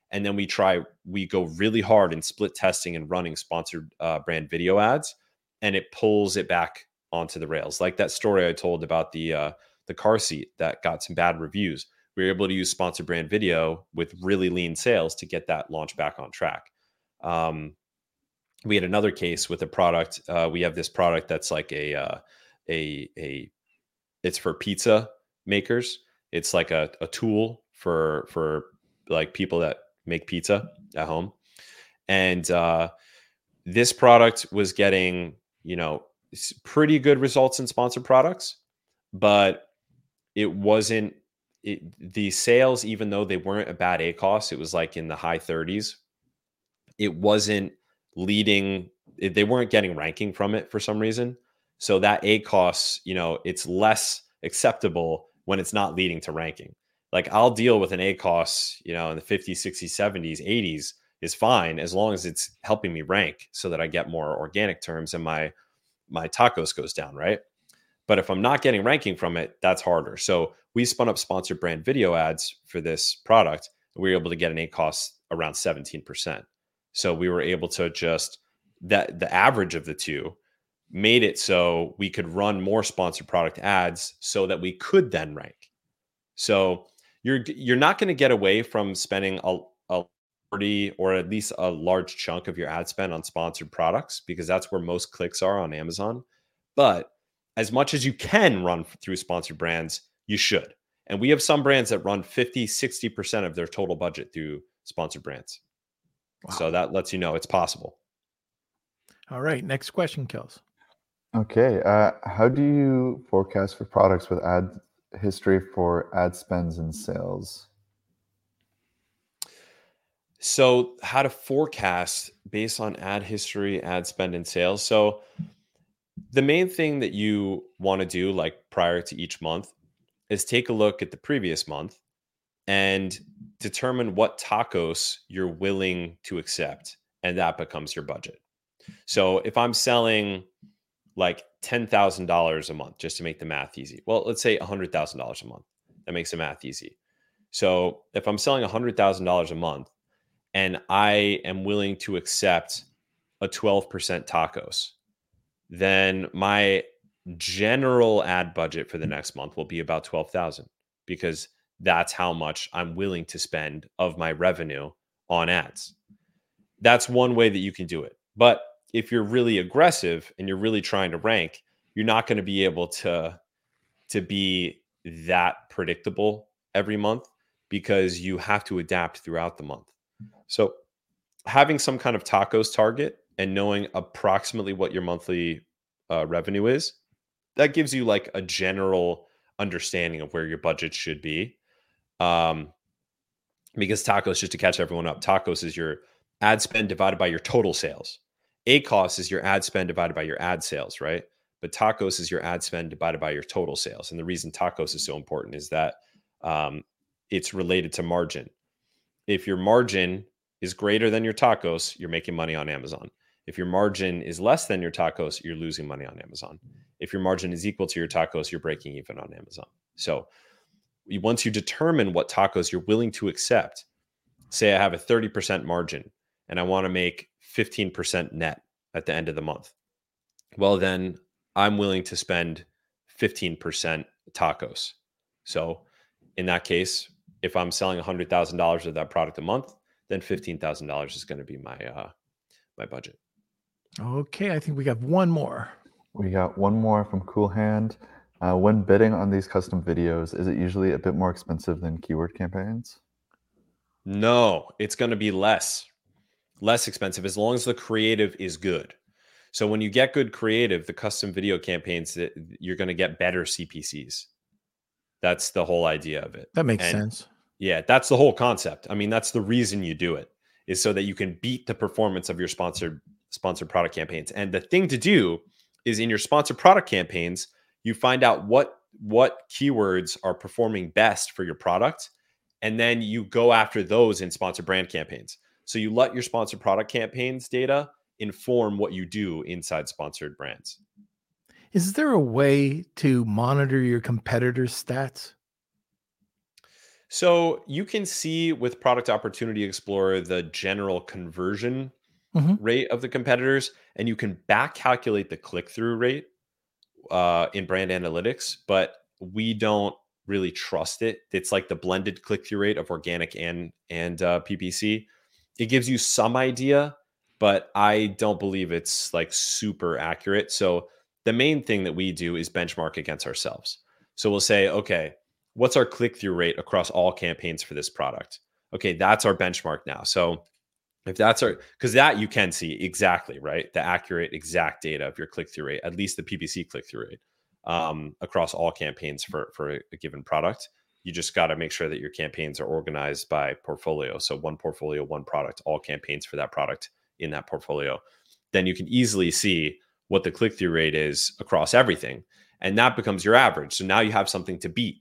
And then we try, we go really hard in split testing and running sponsored uh, brand video ads, and it pulls it back onto the rails. Like that story I told about the uh, the car seat that got some bad reviews. We were able to use sponsored brand video with really lean sales to get that launch back on track. Um, we had another case with a product. Uh, we have this product that's like a uh, a a it's for pizza makers. It's like a, a tool for for like people that make pizza at home. And uh, this product was getting, you know, pretty good results in sponsored products, but it wasn't it, the sales, even though they weren't a bad A C O S, it was like in the high thirties. It wasn't leading. It, they weren't getting ranking from it for some reason. So that A C O S, you know, it's less acceptable when it's not leading to ranking. Like I'll deal with an A C O S, you know, in the fifties, sixties, seventies, eighties is fine as long as it's helping me rank so that I get more organic terms and my my tacos goes down, right? But if I'm not getting ranking from it, that's harder. So we spun up sponsored brand video ads for this product. And we were able to get an A C O S around seventeen percent. So we were able to just, that the average of the two made it so we could run more sponsored product ads so that we could then rank. So you're you're not going to get away from spending a, a forty or at least a large chunk of your ad spend on sponsored products, because that's where most clicks are on Amazon. But as much as you can run through sponsored brands, you should. And we have some brands that run fifty, sixty percent of their total budget through sponsored brands. Wow. So that lets you know it's possible. All right. Next question, Kels. Okay. Uh, how do you forecast for products with ad history for ad spends and sales? So how to forecast based on ad history, ad spend, and sales. So the main thing that you want to do, like prior to each month, is take a look at the previous month and determine what tacos you're willing to accept. And that becomes your budget. So if I'm selling like ten thousand dollars a month, just to make the math easy. Well, let's say one hundred thousand dollars a month. That makes the math easy. So if I'm selling one hundred thousand dollars a month and I am willing to accept a twelve percent tacos, then my general ad budget for the next month will be about twelve thousand dollars, because that's how much I'm willing to spend of my revenue on ads. That's one way that you can do it. But if you're really aggressive and you're really trying to rank, you're not going to be able to, to be that predictable every month, because you have to adapt throughout the month. So having some kind of tacos target and knowing approximately what your monthly uh, revenue is, that gives you like a general understanding of where your budget should be. Um, because tacos, just to catch everyone up, tacos is your ad spend divided by your total sales. A C O S is your ad spend divided by your ad sales, right? But tacos is your ad spend divided by your total sales. And the reason tacos is so important is that um, it's related to margin. If your margin is greater than your tacos, you're making money on Amazon. If your margin is less than your tacos, you're losing money on Amazon. If your margin is equal to your tacos, you're breaking even on Amazon. So once you determine what tacos you're willing to accept, say I have a thirty percent margin and I want to make fifteen percent net at the end of the month. Well, then I'm willing to spend fifteen percent tacos. So in that case, if I'm selling one hundred thousand dollars of that product a month, then fifteen thousand dollars is going to be my uh, my budget. Okay, I think we got one more. We got one more from Cool Hand. Uh, when bidding on these custom videos, is it usually a bit more expensive than keyword campaigns? No, it's going to be less, less expensive as long as the creative is good. So when you get good creative, the custom video campaigns, that you're going to get better C P Cs. That's the whole idea of it. That makes and sense. Yeah, that's the whole concept. I mean, that's the reason you do it, is so that you can beat the performance of your sponsored sponsored product campaigns. And the thing to do is in your sponsored product campaigns, you find out what what keywords are performing best for your product, and then you go after those in sponsored brand campaigns. So you let your sponsored product campaigns data inform what you do inside sponsored brands. Is there a way to monitor your competitors' stats? So you can see with Product Opportunity Explorer the general conversion hmm rate of the competitors, and you can back calculate the click through rate uh, in brand analytics, but we don't really trust it. It's like the blended click through rate of organic and and uh, P P C. It gives you some idea, but I don't believe it's like super accurate. So the main thing that we do is benchmark against ourselves. So we'll say, okay, what's our click through rate across all campaigns for this product? Okay, that's our benchmark now. So if that's our, because that you can see exactly, right? The accurate, exact data of your click through rate, at least the P P C click through rate um, across all campaigns for, for a, a given product. You just got to make sure that your campaigns are organized by portfolio. So one portfolio, one product, all campaigns for that product in that portfolio. Then you can easily see what the click through rate is across everything. And that becomes your average. So now you have something to beat.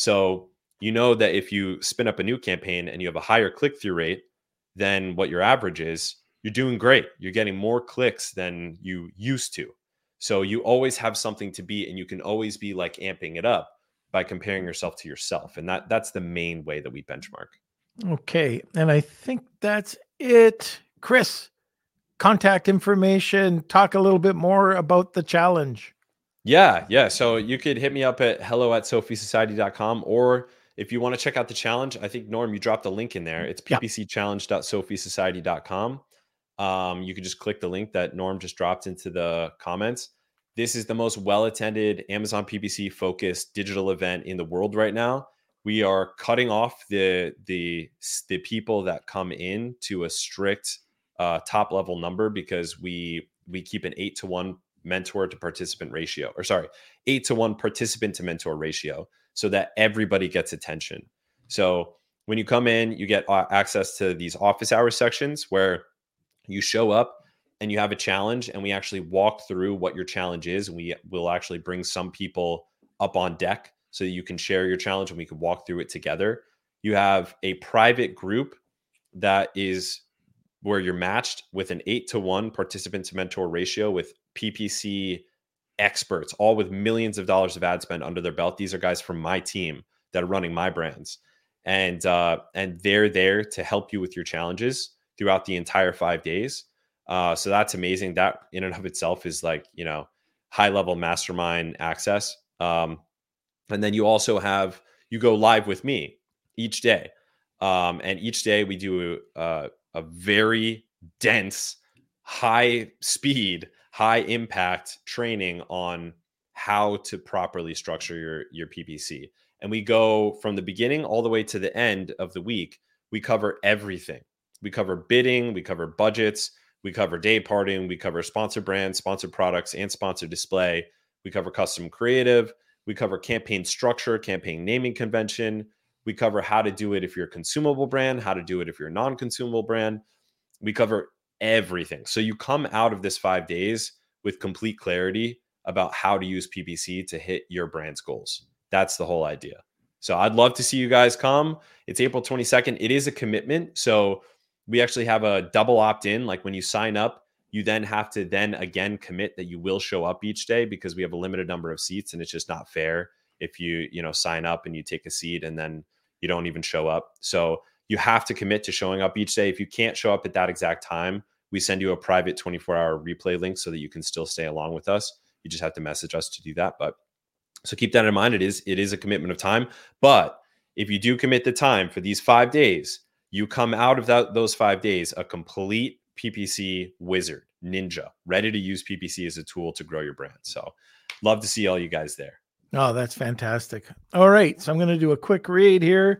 So you know that if you spin up a new campaign and you have a higher click through rate than what your average is, you're doing great. You're getting more clicks than you used to. So you always have something to beat, and you can always be like amping it up by comparing yourself to yourself. And that that's the main way that we benchmark. Okay. And I think that's it. Chris, contact information, talk a little bit more about the challenge. Yeah, yeah. So you could hit me up at hello at sophie society dot com, or if you want to check out the challenge, I think Norm, you dropped a link in there. It's Yeah. p p c challenge dot sophie society dot com. Um, you could just click the link that Norm just dropped into the comments. This is the most well-attended Amazon P P C focused digital event in the world right now. We are cutting off the the the people that come in to a strict uh, top level number, because we we keep an eight to one mentor to participant ratio, or sorry, eight to one participant to mentor ratio, so that everybody gets attention. So when you come in, you get uh, access to these office hours sections where you show up and you have a challenge, and we actually walk through what your challenge is. And we will actually bring some people up on deck so that you can share your challenge and we can walk through it together. You have a private group that is where you're matched with an eight to one participant to mentor ratio with P P C experts, all with millions of dollars of ad spend under their belt. These are guys from my team that are running my brands. And, uh, and they're there to help you with your challenges throughout the entire five days. Uh, so that's amazing. That in and of itself is like, you know, high level mastermind access. Um, and then you also have, you go live with me each day. Um, and each day we do a, a very dense, high speed, high impact training on how to properly structure your, your P P C. And we go from the beginning all the way to the end of the week. We cover everything. We cover bidding, we cover budgets, we cover day parting, we cover sponsor brands, sponsored products, and sponsored display. We cover custom creative. We cover campaign structure, campaign naming convention. We cover how to do it if you're a consumable brand, how to do it if you're a non-consumable brand. We cover everything. So you come out of this five days with complete clarity about how to use P P C to hit your brand's goals. That's the whole idea. So I'd love to see you guys come. It's April twenty-second. It is a commitment. So we actually have a double opt-in. Like when you sign up, you then have to then again commit that you will show up each day, because we have a limited number of seats, and it's just not fair if you, you know, sign up and you take a seat and then you don't even show up. So you have to commit to showing up each day. If you can't show up at that exact time, we send you a private twenty-four hour replay link so that you can still stay along with us. You just have to message us to do that. But so keep that in mind. It is, it is a commitment of time. But if you do commit the time for these five days, you come out of that, those five days a complete P P C wizard, ninja, ready to use P P C as a tool to grow your brand. So love to see all you guys there. Oh, that's fantastic. All right. So I'm going to do a quick read here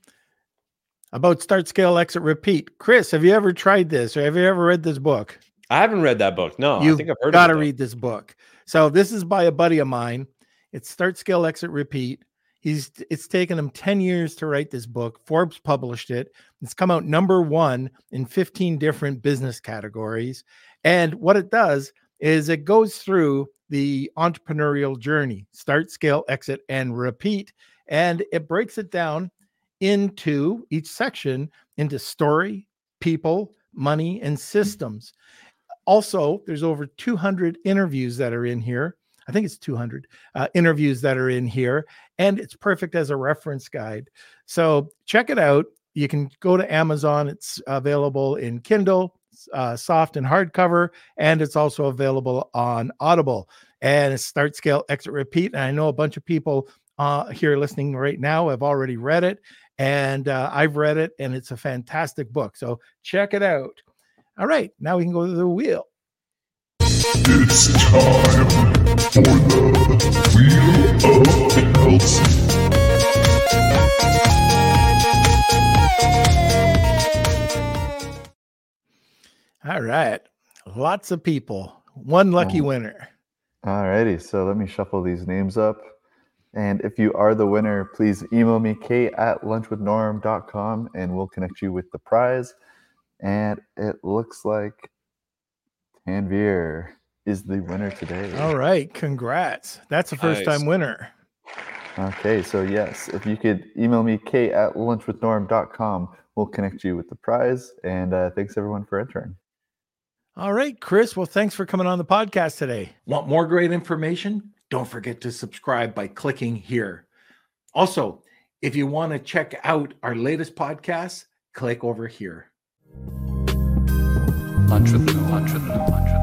about Start, Scale, Exit, Repeat. Chris, have you ever tried this, or have you ever read this book? I haven't read that book. No, You've I think I've heard got to of it. read this book. So this is by a buddy of mine. It's Start, Scale, Exit, Repeat. He's it's taken him ten years to write this book. Forbes published it. It's come out number one in fifteen different business categories. And what it does is it goes through the entrepreneurial journey, start, scale, exit, and repeat. And it breaks it down into each section into story, people, money, and systems. Also, there's over two hundred interviews that are in here I think it's two hundred uh, interviews that are in here, and it's perfect as a reference guide. So check it out. You can go to Amazon. It's available in Kindle, uh, soft and hardcover, and it's also available on Audible. And it's Start, Scale, Exit, Repeat. And I know a bunch of people uh, here listening right now have already read it, and uh, I've read it, and it's a fantastic book. So check it out. All right, now we can go to the wheel. It's time for the Wheel of Elsie. All right, lots of people. One lucky Oh. winner. Alrighty, so let me shuffle these names up. And if you are the winner, please email me, kate at lunchwithnorm dot com, and we'll connect you with the prize. And it looks like Tanvir is the winner today. All right, congrats. That's a first time Nice. winner. Okay, so yes, if you could email me, kate at lunchwithnorm dot com, we'll connect you with the prize. And uh, thanks everyone for entering. All right, Chris. Well, thanks for coming on the podcast today. Want more great information? Don't forget to subscribe by clicking here. Also, if you want to check out our latest podcasts, click over here. Lunch with Norm. Lunch with Norm. Lunch with Norm.